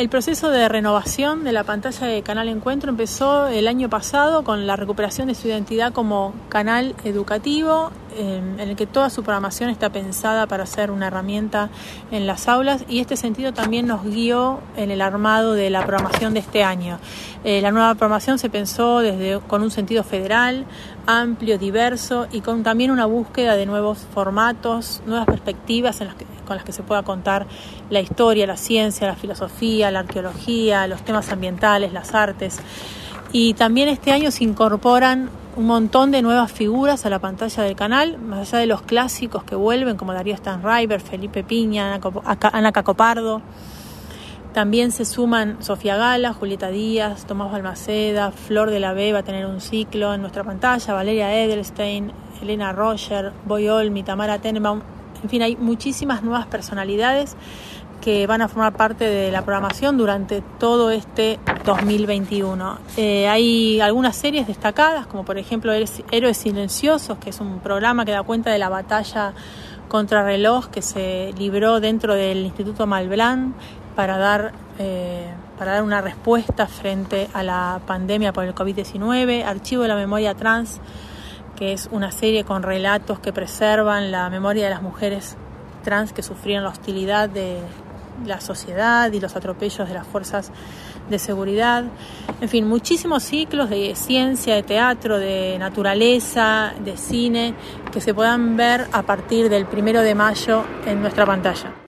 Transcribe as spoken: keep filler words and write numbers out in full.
el proceso de renovación de la pantalla de Canal Encuentro empezó el año pasado con la recuperación de su identidad como canal educativo, en el que toda su programación está pensada para ser una herramienta en las aulas, y este sentido también nos guió en el armado de la programación de este año. Eh, la nueva programación se pensó desde con un sentido federal, amplio, diverso, y con también una búsqueda de nuevos formatos, nuevas perspectivas en las que, con las que se pueda contar la historia, la ciencia, la filosofía, la arqueología, los temas ambientales, las artes. Y también este año se incorporan un montón de nuevas figuras a la pantalla del canal, más allá de los clásicos que vuelven, como Darío Stanraiver, Felipe Piña, Ana Cacopardo. También se suman Sofía Gala, Julieta Díaz, Tomás Balmaceda, Flor de la B va a tener un ciclo en nuestra pantalla, Valeria Edelstein, Elena Roger, Boy Olmi, Tamara Tenenbaum. En fin, hay muchísimas nuevas personalidades que van a formar parte de la programación durante todo este dos mil veintiuno. Eh, hay algunas series destacadas, como por ejemplo Héroes Silenciosos, que es un programa que da cuenta de la batalla contrarreloj que se libró dentro del Instituto Malbrán para dar, eh, para dar una respuesta frente a la pandemia por el covid diecinueve. Archivo de la Memoria Trans, que es una serie con relatos que preservan la memoria de las mujeres trans que sufrieron la hostilidad de la sociedad y los atropellos de las fuerzas de seguridad. En fin, muchísimos ciclos de ciencia, de teatro, de naturaleza, de cine, que se puedan ver a partir del primero de mayo en nuestra pantalla.